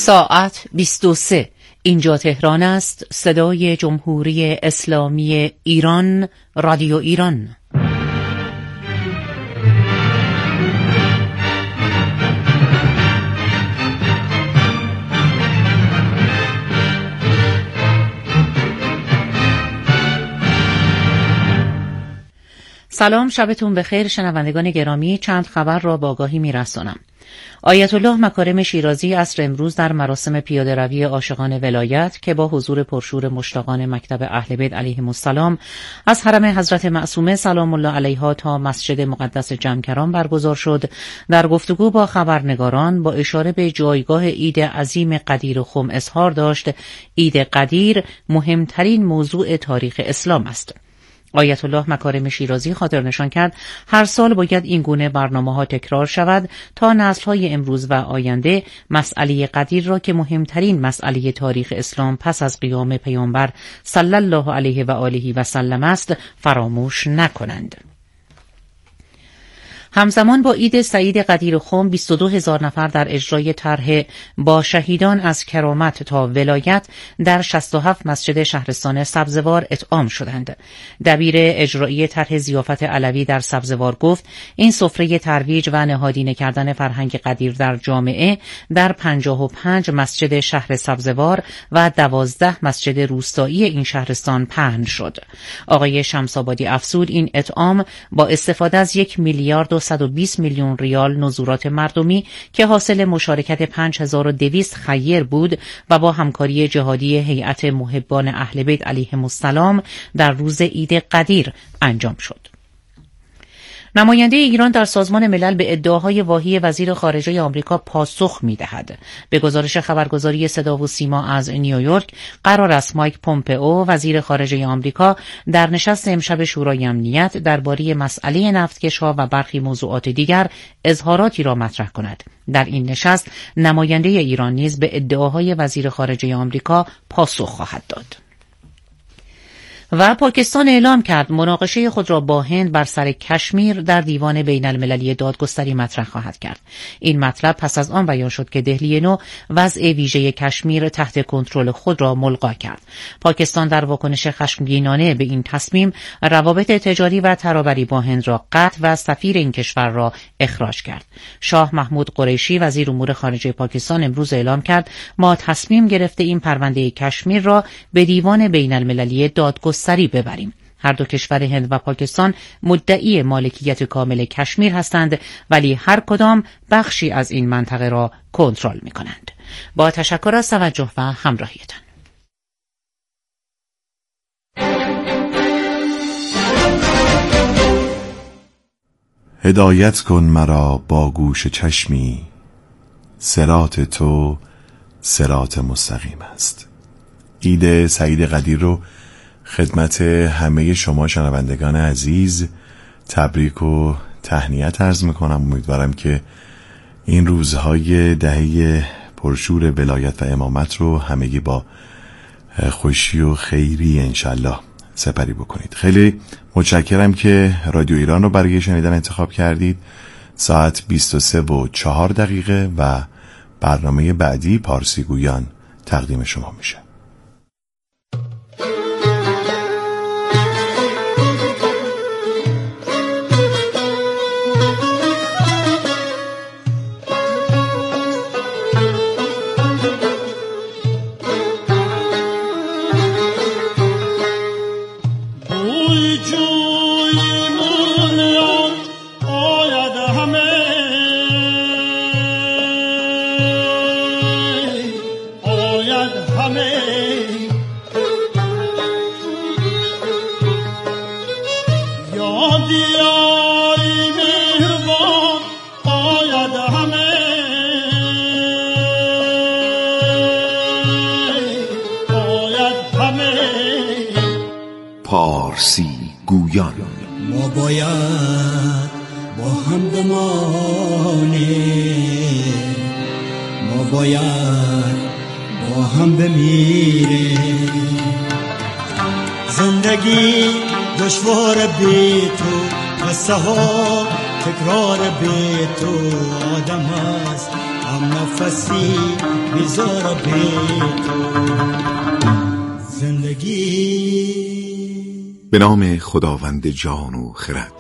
ساعت 23. اینجا تهران است. صدای جمهوری اسلامی ایران، رادیو ایران. سلام، شبتون بخیر شنوندگان گرامی. چند خبر را با آگاهی می‌رسانم. آیت الله مکارم شیرازی عصر امروز در مراسم پیاده‌روی عاشقان ولایت که با حضور پرشور مشتاقان مکتب اهل بیت علیهم السلام از حرم حضرت معصومه سلام الله علیها تا مسجد مقدس جمکران برگزار شد، در گفتگو با خبرنگاران با اشاره به جایگاه عید عظیم قدیر خم اظهار داشت عید قدیر مهمترین موضوع تاریخ اسلام است. آیت الله مکارم شیرازی خاطر نشان کرد هر سال باید این گونه برنامه‌ها تکرار شود تا نسل‌های امروز و آینده مسئله قدیر را که مهمترین مسئله تاریخ اسلام پس از قیام پیامبر صلی الله علیه و آله و سلم است فراموش نکنند. همزمان با عید سعید قدیر خم 22,000 نفر در اجرای طرح با شهیدان از کرامت تا ولایت در 67 مسجد شهرستان سبزوار اطعام شدند. دبیر اجرایی طرح ضیافت علوی در سبزوار گفت این سفره ترویج و نهادینه کردن فرهنگ قدیر در جامعه در 55 مسجد شهر سبزوار و 12 مسجد روستایی این شهرستان پهن شد. آقای شمس‌آبادی افزود این اطعام با استفاده از 1,120 میلیون ریال نزورات مردمی که حاصل مشارکت 5200 خیر بود و با همکاری جهادی هیئت محبان اهل بیت علیهم السلام در روز عید قدیر انجام شد. نماینده ایران در سازمان ملل به ادعاهای واهی وزیر خارجه آمریکا پاسخ می‌دهد. به گزارش خبرگزاری صدا و سیما از نیویورک، قرار است مایک پومپئو وزیر خارجه آمریکا در نشست امشب شورای امنیت درباره مسئله نفتکش‌ها و برخی موضوعات دیگر اظهاراتی را مطرح کند. در این نشست نماینده ایران نیز به ادعاهای وزیر خارجه آمریکا پاسخ خواهد داد. و پاکستان اعلام کرد مناقشه خود را با هند بر سر کشمیر در دیوان بین المللی دادگستری مطرح خواهد کرد. این مطلب پس از آن بیان شد که دهلی نو وضع ویژه کشمیر تحت کنترل خود را ملغا کرد. پاکستان در واکنش خشمگینانه به این تصمیم روابط تجاری و ترابری با هند را قطع و سفیر این کشور را اخراج کرد. شاه محمود قریشی وزیر امور خارجه پاکستان امروز اعلام کرد ما تصمیم گرفته این پرونده کشمیر را به دیوان بین المللی دادگستری ببریم. هر دو کشور هند و پاکستان مدعی مالکیت کامل کشمیر هستند ولی هر کدام بخشی از این منطقه را کنترل می کنند. با تشکر از توجه و همراهیتان. هدایت کن مرا با گوش چشمی، صراط تو صراط مستقیم است. عید سعید قدیر رو خدمت همه شما شنوندگان عزیز تبریک و تهنیت عرض میکنم. امیدوارم که این روزهای دهه پرشور ولایت و امامت رو همگی با خوشی و خیری انشالله سپری بکنید. خیلی متشکرم که رادیو ایران رو برای شنیدن انتخاب کردید. ساعت 23:04 و برنامه بعدی پارسی گویان تقدیم شما میشه. پارسی گویان. ما باید با هم بمانیم، ما باید با هم بمیریم. زندگی دشوار بی تو، قصه ها تکرار بی تو. آدم است هم نفسی بیزار بی تو زندگی. به نام خداوند جان و خرد.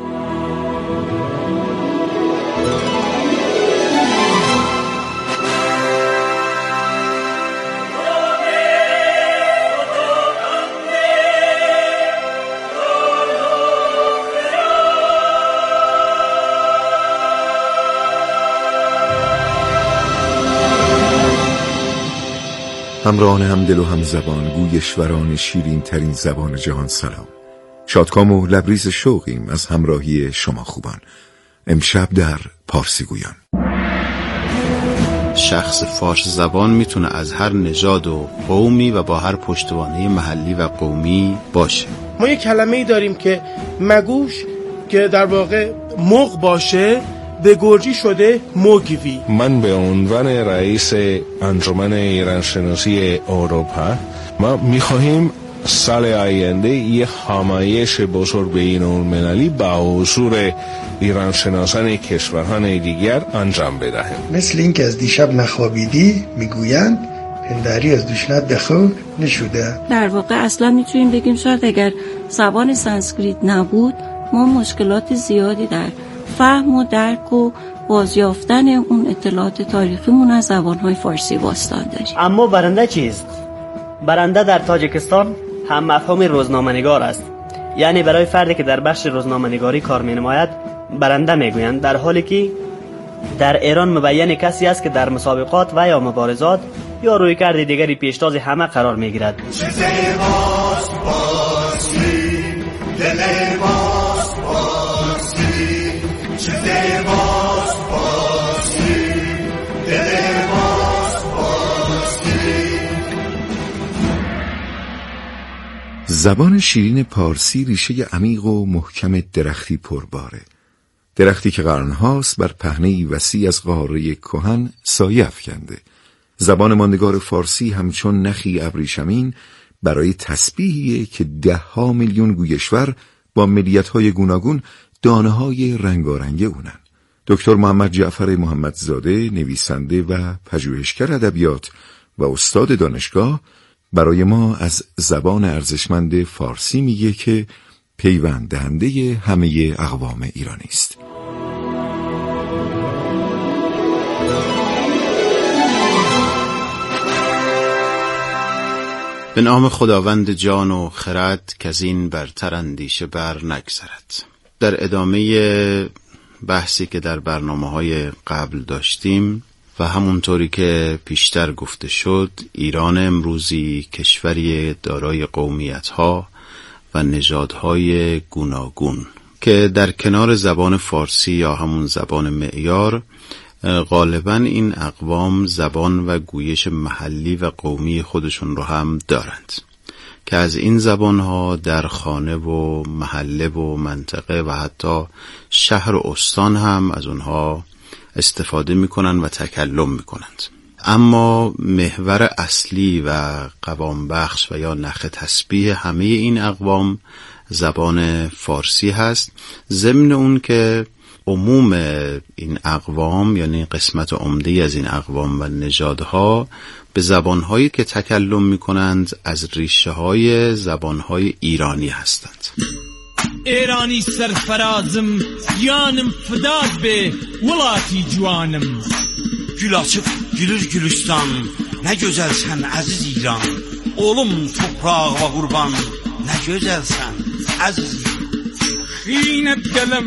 همراهان همدل و همزبان، گویشوران شیرین ترین زبان جهان، سلام. شادکام و لبریز شوقیم از همراهی شما خوبان. امشب در پارسی گویان. شخص فارس زبان میتونه از هر نژاد و قومی و با هر پشتوانه محلی و قومی باشه. ما یک کلمه‌ای داریم که مگوش که در واقع مغ باشه به گرجی شده موگوی. من به عنوان رئیس انجمن ایرانشناسی اروپا ما میخواهیم سال آینده یه همایش بزرگ بین‌المللی با حضور ایرانشناسان کشورهای دیگر انجام بدهیم. مثل این که از دیشب نخوابیدی میگویند پنداری از دوشنت بخور نشده. در واقع اصلا میتونیم بگیم شاید اگر زبان سانسکریت نبود ما مشکلات زیادی در فهم و درک و بازیافتن اون اطلاعات تاریخیمون از زبانهای فارسی باستان داریم. اما برنده چیست؟ برنده در تاجیکستان هم مفهوم روزنامه‌نگار است. یعنی برای فردی که در بخش روزنامه‌نگاری کار می‌نماید برنده میگویند، در حالی که در ایران مبین کسی است که در مسابقات و یا مبارزات یا رویکرد دیگری پیشتاز همه قرار می‌گیرد. زبان شیرین پارسی ریشه عمیق و محکم درختی پرباره. درختی که قرنهاست بر پهنه‌ای وسیع از قاره کهن سایه افکنده. زبان ماندگار فارسی همچون نخی ابریشمین برای تسبیحیه که 10 میلیون گویشور با ملیت‌های گوناگون دانه‌های رنگارنگ اونن. دکتر محمد جعفر محمدزاده، نویسنده و پژوهشگر ادبیات و استاد دانشگاه، برای ما از زبان ارزشمند فارسی میگه که پیوند دهنده همه اقوام ایرانی است. به نام خداوند جان و خرد که از این برتر اندیشه بر نگذرد. در ادامه بحثی که در برنامه‌های قبل داشتیم و همونطوری که پیشتر گفته شد، ایران امروزی کشوری دارای قومیت‌ها و نژادهای گوناگون که در کنار زبان فارسی یا همون زبان معیار غالباً این اقوام زبان و گویش محلی و قومی خودشون رو هم دارند که از این زبانها در خانه و محله و منطقه و حتی شهر و استان هم از اونها استفاده میکنن و تکلم میکنند. اما محور اصلی و قوام بخش و یا نخ تسبیح همه این اقوام زبان فارسی هست، ضمن اون که عموم این اقوام یعنی قسمت عمده از این اقوام و نژادها به زبانهایی که تکلم میکنند از ریشه های زبانهای ایرانی هستند. ایرانی سرفرازم yanım fedad be ولاتی جوانم. Gül açıb gülür Gülüstan, nə gözəlsən əziz İran. Oğlum toprağa qurban, nə gözəlsən əziz İran. خینت دلم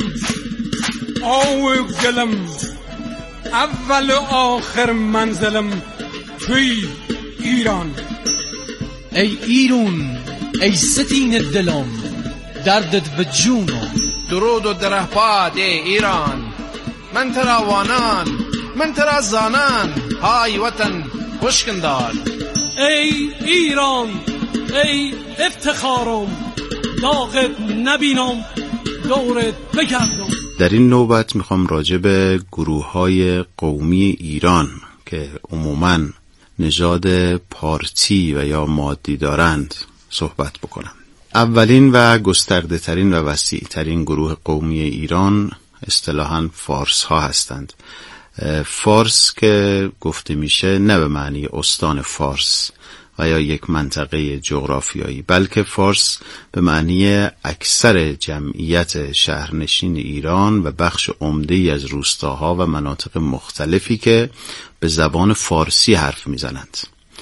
آو گلم اول و آخر منزلم توی ایران. ای ایران ای ستین دلم دردت به جونم. درود و درهپاد ای ایران، من ترا وانان من ترا زانان، های وطن خوشگندار. ای ایران ای افتخارم، داغت نبینم دورت بگردم. در این نوبت میخوام راجع به گروه‌های قومی ایران که عموماً نژاد پارتی و یا مادی دارند صحبت بکنم. اولین و گسترده ترین و وسیع ترین گروه قومی ایران اصطلاحاً فارس ها هستند فارس که گفته میشه نه به معنی استان فارس و یا یک منطقه جغرافیایی، بلکه فارس به معنی اکثر جمعیت شهرنشین ایران و بخش عمده‌ای از روستاها و مناطق مختلفی که به زبان فارسی حرف میزنند.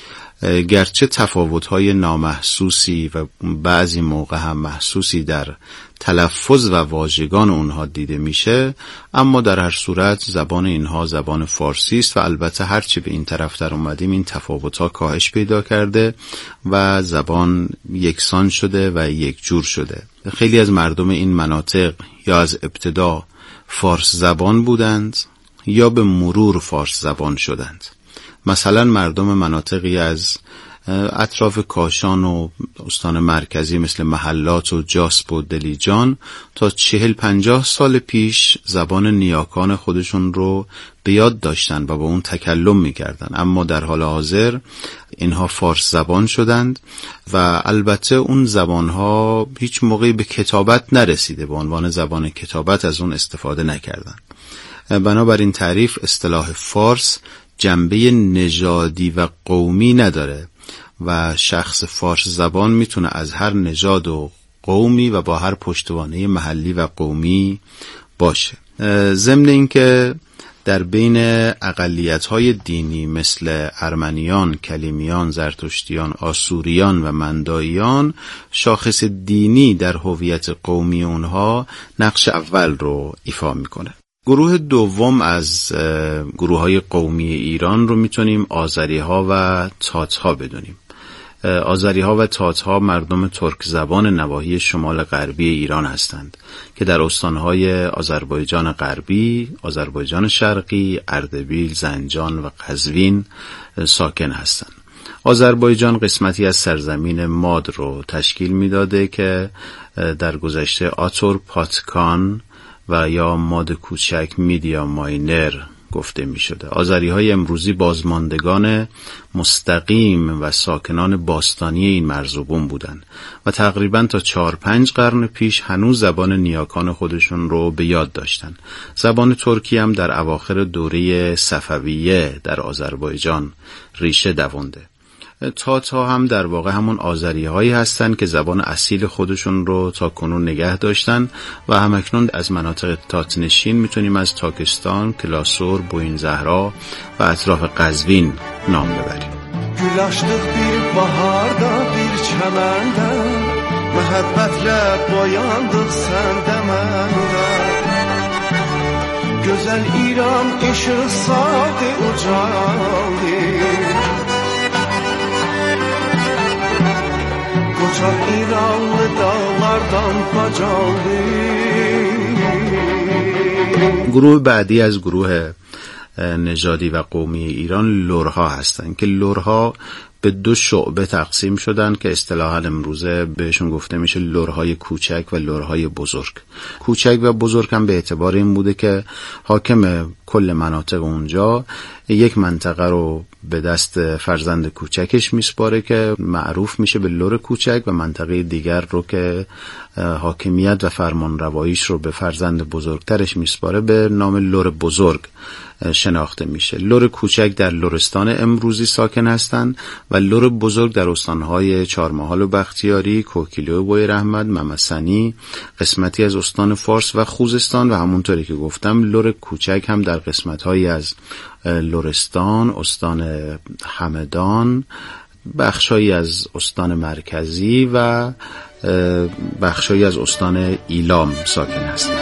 گرچه تفاوت‌های نامحسوسی و بعضی موقع هم محسوسی در تلفظ و واژگان اونها دیده میشه، اما در هر صورت زبان اینها زبان فارسی است و البته هرچی به این طرف در اومدیم این تفاوت‌ها کاهش پیدا کرده و زبان یکسان شده و یک جور شده. خیلی از مردم این مناطق یا از ابتدا فارس زبان بودند یا به مرور فارس زبان شدند. مثلا مردم مناطقی از اطراف کاشان و استان مرکزی مثل محلات و جاسب و دلیجان تا 40-50 سال پیش زبان نیاکان خودشون رو به یاد داشتن و با اون تکلم میکردن، اما در حال حاضر اینها فارس زبان شدند و البته اون زبانها هیچ موقعی به کتابت نرسیده، به عنوان زبان کتابت از اون استفاده نکردن. بنابراین تعریف اصطلاح فارس جنبه نژادی و قومی نداره و شخص فارس زبان میتونه از هر نژاد و قومی و با هر پشتوانه محلی و قومی باشه. ضمن اینکه در بین اقلیت‌های دینی مثل ارمنیان، کلیمیان، زرتشتیان، آسوریان و منداییان شاخص دینی در هویت قومی اونها نقش اول رو ایفا میکنه. گروه دوم از گروه‌های قومی ایران رو میتونیم آذری‌ها و تات‌ها بدونیم. آذری‌ها و تات‌ها مردم ترک زبان نواحی شمال غربی ایران هستند که در استان‌های آذربایجان غربی، آذربایجان شرقی، اردبیل، زنجان و قزوین ساکن هستند. آذربایجان قسمتی از سرزمین ماد رو تشکیل میداده که در گذشته آتور پاتکان و یا ماد کوچک میدیا ماینر گفته می شده. آذری‌های امروزی بازماندگان مستقیم و ساکنان باستانی این مرزبون بودند و تقریباً تا 4-5 قرن پیش هنوز زبان نیاکان خودشون رو به یاد داشتن. زبان ترکی هم در اواخر دوره صفویه در آذربایجان ریشه دوونده. تات‌ها هم در واقع همون آذری‌هایی هستند که زبان اصیل خودشون رو تا کنون نگه داشتن و همکنون از مناطق تاتنشین میتونیم از تاکستان، کلاسور، بوین زهرا و اطراف قزوین نام ببریم. گل açdıq bir baharda bir çəməndə məhəbbətlə boyandıq səndə məndə gözəl İran işıq sadə ucaldı Koçak İranlı dağlardan bacaldı. گروه بعدی از گروه نژادی و قومی ایران لرها هستند که لرها به 2 شعبه تقسیم شدن که اصطلاحاً امروزه بهشون گفته میشه لرهای کوچک و لرهای بزرگ. کوچک و بزرگ هم به اعتبار این بوده که حاکم کل مناطق اونجا یک منطقه رو به دست فرزند کوچکش میسپاره که معروف میشه به لر کوچک و منطقه دیگر رو که حاکمیت و فرمانرواییش رو به فرزند بزرگترش میسپاره به نام لر بزرگ شناخته میشه. لر کوچک در لرستان امروزی ساکن هستند و لر بزرگ در استانهای چهارمحال و بختیاری، کوکیله و بوی رحمت، ممسنی، قسمتی از استان فارس و خوزستان و همونطوری که گفتم لر کوچک هم در قسمت‌هایی از لرستان، استان همدان، بخشایی از استان مرکزی و بخشایی از استان ایلام ساکن هستند.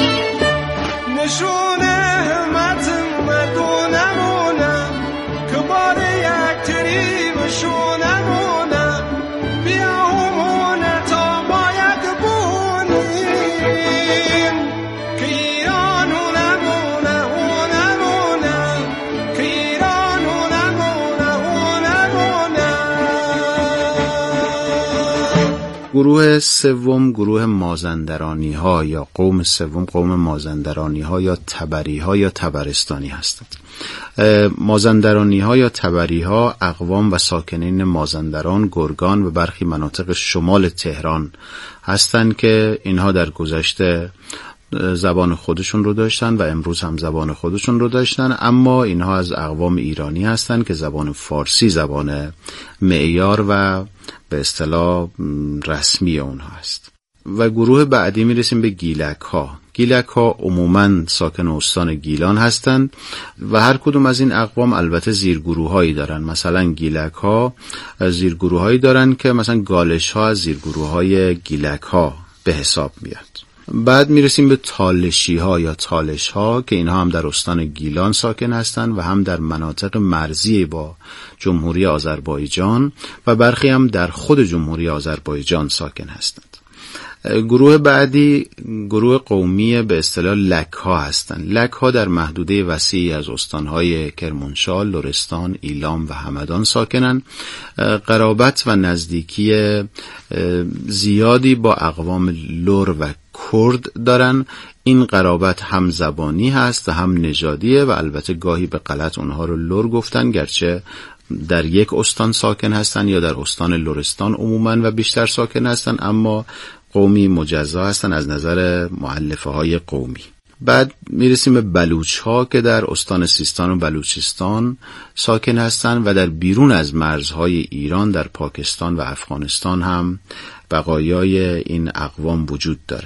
گروه سوم گروه مازندرانی ها یا قوم سوم قوم مازندرانی ها یا تبری ها یا تبرستانی هستند. مازندرانی ها یا تبری ها اقوام و ساکنین مازندران، گرگان و برخی مناطق شمال تهران هستند که اینها در گذشته زبان خودشون رو داشتن و امروز هم زبان خودشون رو داشتن، اما اینها از اقوام ایرانی هستن که زبان فارسی زبان معیار و به اصطلاح رسمی اونها است. و گروه بعدی میرسیم به گیلک ها. گیلک ها عموماً ساکن استان گیلان هستند و هر کدوم از این اقوام البته زیرگروه هایی دارن. مثلا گیلک ها زیرگروه هایی دارن که مثلا گالش ها از زیرگروه های گیلک ها به حساب میاد. بعد میرسیم به تالشی ها یا تالش ها که اینها هم در استان گیلان ساکن هستند و هم در مناطق مرزی با جمهوری آذربایجان و برخی هم در خود جمهوری آذربایجان ساکن هستند. گروه بعدی گروه قومی به اصطلاح لک ها هستند. لک ها در محدوده وسیعی از استانهای کرمانشاه، لرستان، ایلام و همدان ساکنند. قرابت و نزدیکی زیادی با اقوام لر و کرد دارن. این قرابت هم زبانی هست و هم نژادیه و البته گاهی به غلط اونها رو لر گفتن، گرچه در یک استان ساکن هستن یا در استان لرستان عموما و بیشتر ساکن هستن، اما قومی مجزا هستن از نظر مؤلفه های قومی. بعد میرسیم به بلوچ ها که در استان سیستان و بلوچستان ساکن هستن و در بیرون از مرزهای ایران در پاکستان و افغانستان هم بقایای این اقوام وجود داره.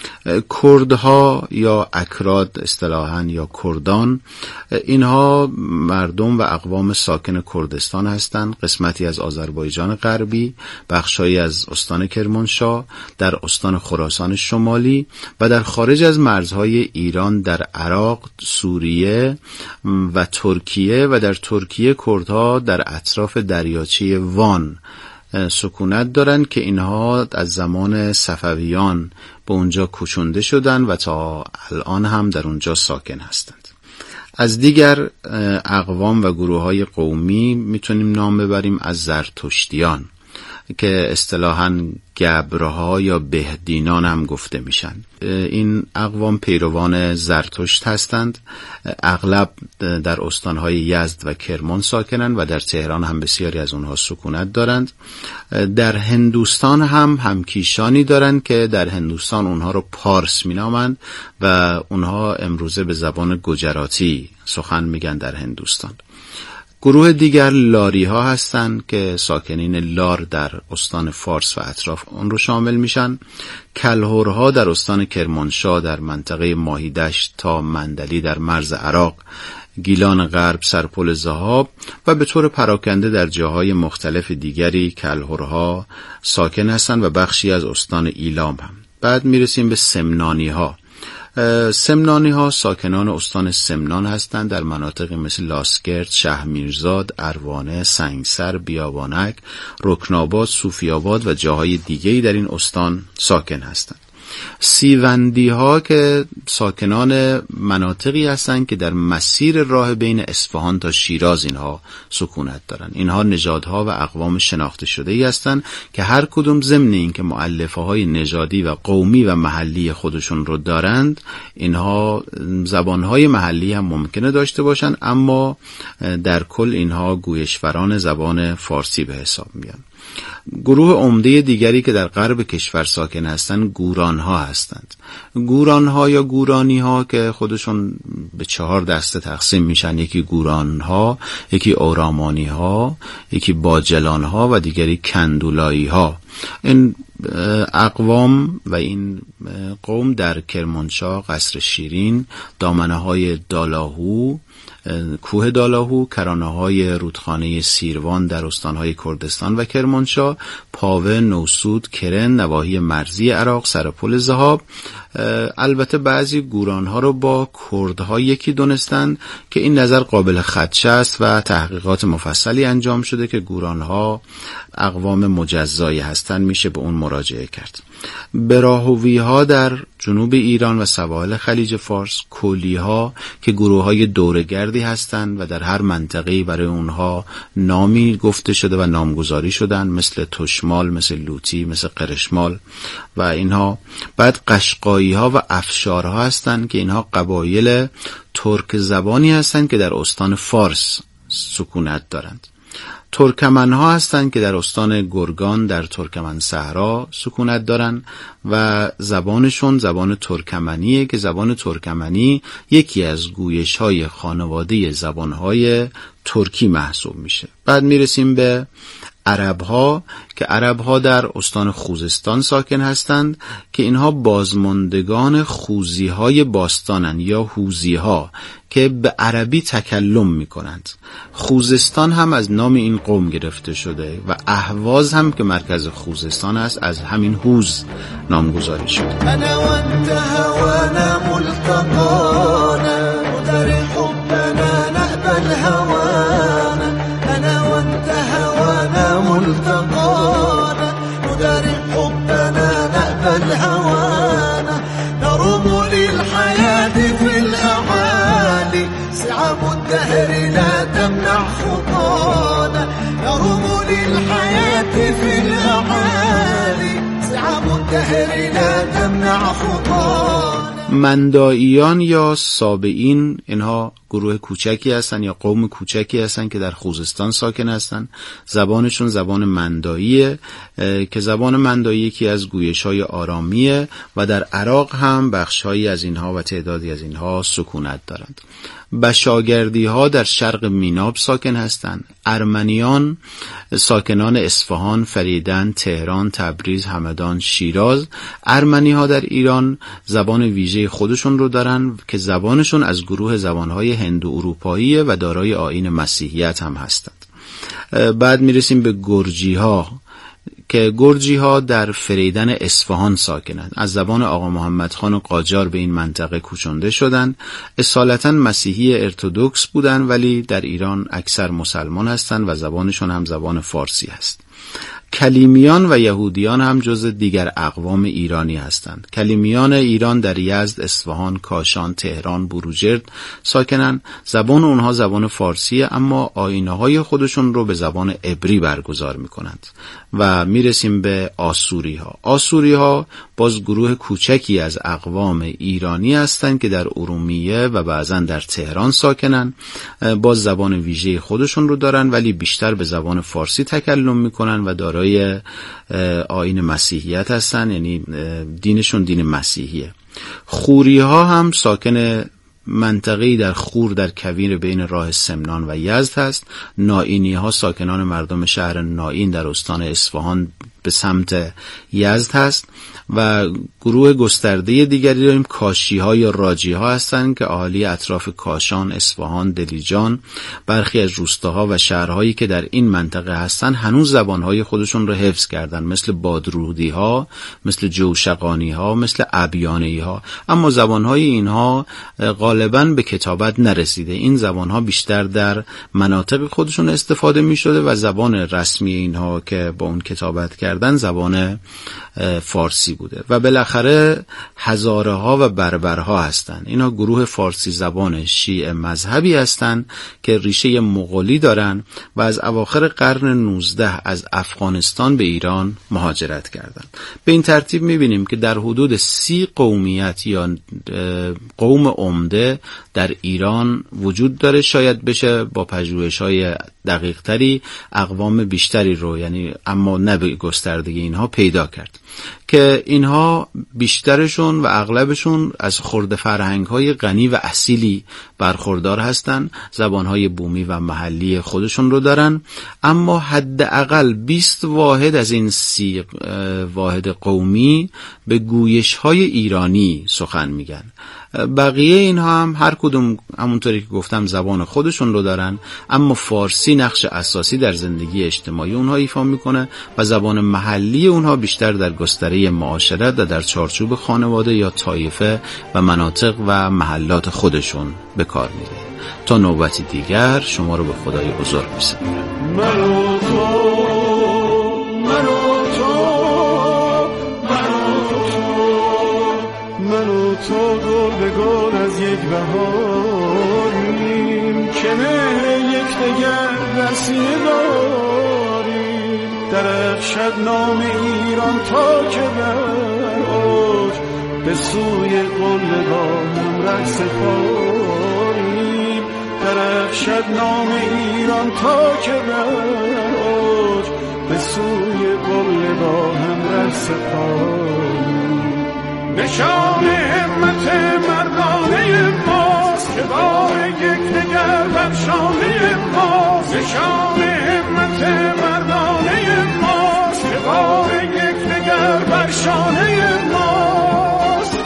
کردها یا اکراد اصطلاحاً یا کردان، اینها مردم و اقوام ساکن کردستان هستند، قسمتی از آذربایجان غربی، بخشایی از استان کرمانشاه، در استان خراسان شمالی و در خارج از مرزهای ایران در عراق، سوریه و ترکیه و در ترکیه کردها در اطراف دریاچه وان سکونت دارند که اینها از زمان صفویان به اونجا کوچونده شدن و تا الان هم در اونجا ساکن هستند. از دیگر اقوام و گروه‌های قومی میتونیم نام ببریم از زرتشتیان که اصطلاحاً گبرها یا بهدینان هم گفته میشن. این اقوام پیروان زرتشت هستند، اغلب در استانهای یزد و کرمان ساکنند و در تهران هم بسیاری از اونها سکونت دارند. در هندوستان هم همکیشانی دارند که در هندوستان اونها رو پارس مینامند و اونها امروزه به زبان گجراتی سخن میگن در هندوستان. گروه دیگر لاری ها هستند که ساکنین لار در استان فارس و اطراف اون رو شامل میشن. کلهرها در استان کرمانشاه در منطقه ماهیدشت تا مندلی در مرز عراق، گیلان غرب، سرپل ذهاب و به طور پراکنده در جاهای مختلف دیگری کلهرها ساکن هستند و بخشی از استان ایلام هم. بعد میرسیم به سمنانی ها. سمنانی ها ساکنان استان سمنان هستند، در مناطقی مثل لاسکرد، شهرمیرزاد، اروانه، سنگسر، بیابانک، رکناباد، صوفیاباد و جاهای دیگری در این استان ساکن هستند. سیوندی ها که ساکنان مناطقی هستند که در مسیر راه بین اصفهان تا شیراز اینها سکونت دارند. اینها نژادها و اقوام شناخته شده ای هستند که هر کدوم ضمن این که مؤلفه های نژادی و قومی و محلی خودشون رو دارند، اینها زبانهای محلی هم ممکنه داشته باشند، اما در کل اینها گویشوران زبان فارسی به حساب میان. گروه عمده دیگری که در غرب کشور ساکن هستند گورانها هستند. گورانها یا گورانیها که خودشون به 4 دسته تقسیم میشن، یکی گورانها، یکی اورامانیها، یکی باجلانها و دیگری کندولاییها. این اقوام و این قوم در کرمانشاه، قصر شیرین، دامنه های دالاهو، کوه دالاهو، کرانه های رودخانه سیروان در استانهای کردستان و کرمانشاه، پاوه، نوسود، کرن، نواحی مرزی عراق، سرپل ذهاب. البته بعضی گورانها رو با کردها یکی دونستند که این نظر قابل خدشه است و تحقیقات مفصلی انجام شده که گورانها اقوام مجزایی هستند، میشه به اون مراجعه کرد. براهوی ها در جنوب ایران و سواحل خلیج فارس، کولی ها که گروه های دورگردی هستند و در هر منطقه‌ای برای اونها نامی گفته شده و نامگذاری شدن، مثل تشمال، مثل لوتی، مثل قرشمال و اینها. بعد قشقایی ها و افشار ها هستند که اینها قبایل ترک زبانی هستند که در استان فارس سکونت دارند. ترکمن ها هستند که در استان گرگان در ترکمن صحرا سکونت دارن و زبانشون زبان ترکمنیه که زبان ترکمنی یکی از گویش های خانواده زبان های ترکی محسوب میشه. بعد میرسیم به عرب ها که عرب ها در استان خوزستان ساکن هستند که اینها بازماندگان خوزی های باستانن یا هوزی ها که به عربی تکلم می کنند. خوزستان هم از نام این قوم گرفته شده و اهواز هم که مرکز خوزستان است از همین هوز نامگذاری شده. انا وانت هوانا ملتقانا ودار حبنا نقبل هوانا انا وانت هوانا ملتقانا ودار حبنا نقبل هوانا نروم للحياة في الأعالي سعاب الدهر لا تمنع خطانا نروم للحياة في الأعالي سعاب الدهر لا تمنع خطانا. مندائیان یا سابئین اینها گروه کوچکی هستن یا قوم کوچکی هستن که در خوزستان ساکن هستن. زبانشون زبان مندائیه که زبان مندائی یکی از گویش‌های آرامیه و در عراق هم بخش‌هایی از اینها و تعدادی از اینها سکونت دارند. بشاگردی ها در شرق میناب ساکن هستند. ارمنیان ساکنان اصفهان، فریدن، تهران، تبریز، همدان، شیراز. ارمنی ها در ایران زبان ویژه خودشون رو دارن که زبانشون از گروه زبانهای هندو اروپاییه و دارای آیین مسیحیت هم هستند. بعد میرسیم به گرجی ها که گرجی ها در فریدن اصفهان ساکنند. از زبان آقا محمد خان قاجار به این منطقه کوچنده شدند. اصالتا مسیحی ارتدوکس بودند ولی در ایران اکثر مسلمان هستند و زبانشون هم زبان فارسی هست. کلیمیان و یهودیان هم جز دیگر اقوام ایرانی هستند. کلیمیان ایران در یزد، اصفهان، کاشان، تهران، بروجرد ساکنند. زبان اونها زبان فارسیه اما آیین‌های خودشون رو به زبان عبری برگزار می‌کنند. و میرسیم به آسوری ها. آسوری ها باز گروه کوچکی از اقوام ایرانی هستند که در ارومیه و بعضا در تهران ساکنن. باز زبان ویژه خودشون رو دارن ولی بیشتر به زبان فارسی تکلم میکنن و دارای آیین مسیحیت هستن، یعنی دینشون دین مسیحیه. خوری ها هم ساکن منطقه‌ای در خور در کویر بین راه سمنان و یزد هست. نائینی ها ساکنان مردم شهر نائین در استان اصفهان به سمت یزد هست و گروه گسترده دیگری داریم کاشی ها یا راجی ها هستند که اهالی اطراف کاشان، اصفهان، دلیجان، برخی از روستاها و شهرهایی که در این منطقه هستند هنوز زبانهای خودشون رو حفظ کردن، مثل بادرودی ها، مثل جوشقانی ها، مثل ابیانی ها، اما زبانهای اینها غالباً به کتابت نرسیده. این زبانها بیشتر در مناطق خودشون استفاده می شده و زبان رسمی اینها که با اون کتابت کردن زبان فارسی بوده. و بالاخره هزاره ها و بربرها هستند. اینا گروه فارسی زبان شیعه مذهبی هستند که ریشه مغولی دارن و از اواخر قرن 19 از افغانستان به ایران مهاجرت کردند. به این ترتیب می‌بینیم که در حدود 30 قومیت یا قوم عمده در ایران وجود داره. شاید بشه با پژوهش‌های دقیق‌تری اقوام بیشتری رو، یعنی اما نه به گستردگی اینها، پیدا کرد که اینها بیشترشون و اغلبشون از خرده فرهنگ‌های غنی و اصیلی برخوردار هستند. زبان‌های بومی و محلی خودشون رو دارن، اما حداقل 20 واحد از این 30 واحد قومی به گویش‌های ایرانی سخن میگن. بقیه اینها هم هر کدوم همونطوری که گفتم زبان خودشون رو دارن، اما فارسی نقش اساسی در زندگی اجتماعی اونها ایفا میکنه و زبان محلی اونها بیشتر در گستره معاشرت و در چارچوب خانواده یا طایفه و مناطق و محلات خودشون به کار میره. تا نوبتی دیگر شما رو به خدای بزرگ میسپارم. تو گل به گل از یک بهاریم که مهر یک دگر وسیله داریم. درخشد نام ایران تا که بر اوج به سوی قله‌گاه هم رقص پاریم. درخشد نام ایران تا که برج به سوی قله با هم ره سپاریم. نشان همت مردانه ماست که بار یک دگر بر شانه ماست. نشان همت مردانه ماست که بار یک دگر بر شانه ماست.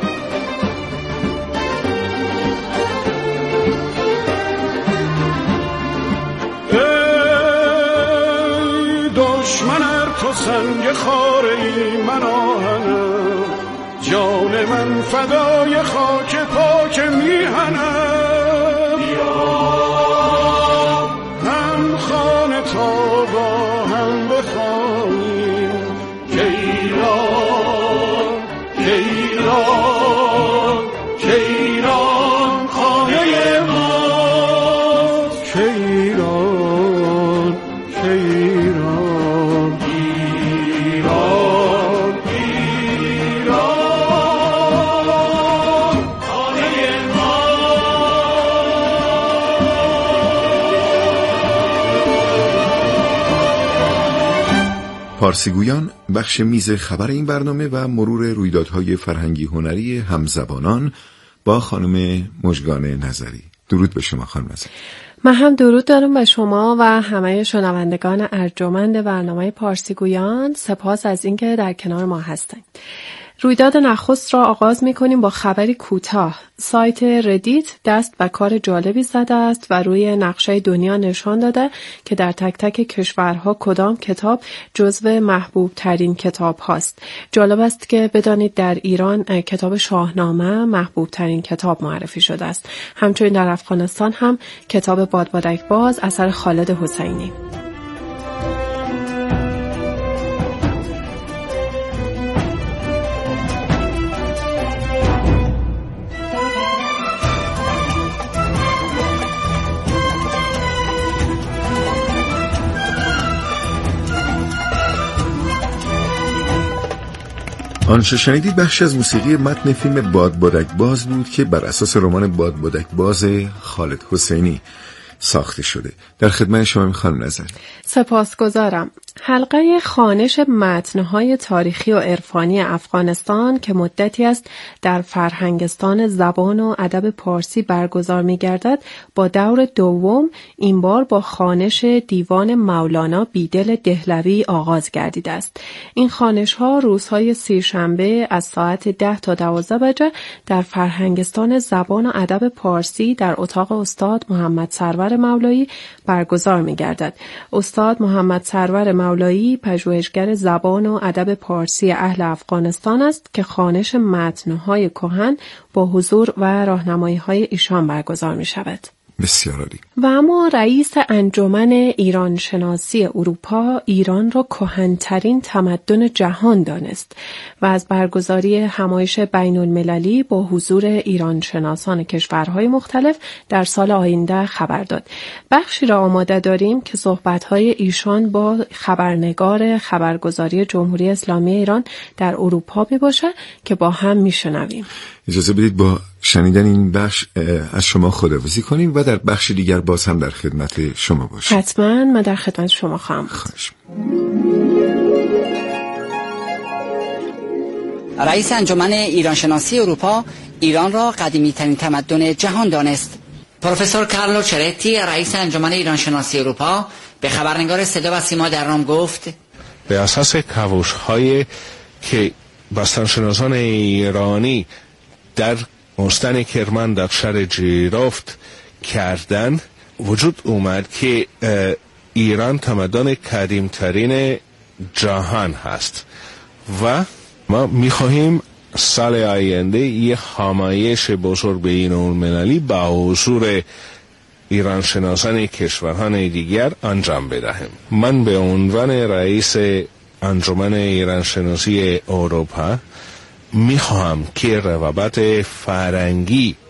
ای دشمن ار تو سنگ خاره من آهنم، جان من فدای خاک پاک میهنم. هم خانه تا با هم بخوانیم که ایران که ایران که ایران خانه ماست. که ایران که ایران ایران پارسیگویان بخش میز خبر این برنامه و مرور رویدادهای فرهنگی هنری همزبانان با خانم مژگان نظری. درود به شما خانم نظری. من هم درود دارم به شما و همه شنوندگان ارجمند برنامه پارسیگویان. سپاس از اینکه در کنار ما هستید. رویداد نخست را آغاز می‌کنیم با خبری کوتاه. سایت ردیت دست به کار جالبی زده است و روی نقشه دنیا نشان داده که در تک تک کشورها کدام کتاب جزو محبوب ترین کتاب هاست. جالب است که بدانید در ایران کتاب شاهنامه محبوب ترین کتاب معرفی شده است. همچنین در افغانستان هم کتاب بادبادک باز اثر خالد حسینی. آنچه شنیدید بخشی از موسیقی متن فیلم بادبادک باز بود که بر اساس رمان بادبادک باز خالد حسینی ساخته شده. در خدمت شما خانم نظری. سپاسگزارم. حلقه خوانش متن‌های تاریخی و عرفانی افغانستان که مدتی است در فرهنگستان زبان و ادب پارسی برگزار می‌گردد، با دور دوم این بار با خوانش دیوان مولانا بیدل دهلوی آغاز گردیده است. این خوانش‌ها روزهای سه‌شنبه از ساعت 10 تا 12 بجه در فرهنگستان زبان و ادب پارسی در اتاق استاد محمد سرور مولایی برگزار می‌گردد. استاد محمد سرور مولایی پژوهشگر زبان و ادب پارسی اهل افغانستان است که خوانش متن‌های کهن با حضور و راهنمایی‌های ایشان برگزار می‌شود. بسیار عالی. و اما رئیس انجمن ایران شناسی اروپا ایران را کهن‌ترین تمدن جهان دانست و از برگزاری همایش بین‌المللی با حضور ایران شناسان کشورهای مختلف در سال آینده خبر داد. بخشی را آماده داریم که صحبت‌های ایشان با خبرنگار خبرگزاری جمهوری اسلامی ایران در اروپا میباشه که با هم میشنویم. اجازه بدید با شنیدن این بخش از شما خداحافظی کنیم و در بخش دیگر باز هم در خدمت شما باشیم. حتما من در خدمت شما خواهم بود. رئیس انجمن ایران شناسی اروپا ایران را قدیمی ترین تمدن جهان دانست. پروفسور کارلو چرتی رئیس انجمن ایران شناسی اروپا به خبرنگار صدا و سیما در روم گفت: به اساس کاوش‌هایی که باستانشناسان ایرانی در مستن کرمان در شهر جیرفت کردن، وجود اومد که ایران تمدن قدیمترین جهان هست و ما میخواهیم سال آینده یه همایش بزرگ بین‌المللی با حضور ایران شناسان کشورهای دیگر انجام بدهیم. من به عنوان رئیس انجمن ایران شناسی اروپا میخواهم که روابط فرهنگی